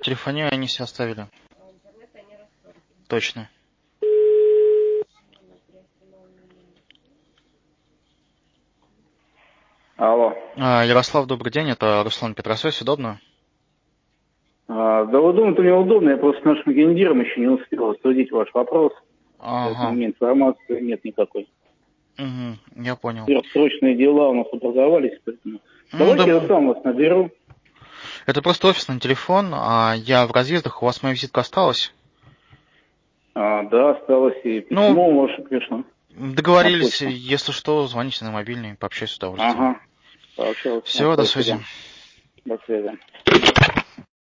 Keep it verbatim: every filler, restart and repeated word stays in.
телефонию они себе оставили. Точно. Алло. А, Ярослав, добрый день, это Руслан Петросович, удобно? А, да удобно-то мне удобно, я просто с нашим гендиром еще не успел обсудить ваш вопрос. Поэтому у Ага. меня информации нет никакой. Угу, я понял. Срочные дела у нас образовались, поэтому... Ну, Давайте да, я сам вас наберу. это просто офисный телефон, а я в разъездах, у вас моя визитка осталась? А, да, осталось и Ну, письмо ваше пришло на договорились, почту. если что, звоните на мобильный, пообщаюсь с удовольствием. Ага, пообщался. Все, до связи. Спасибо. До связи.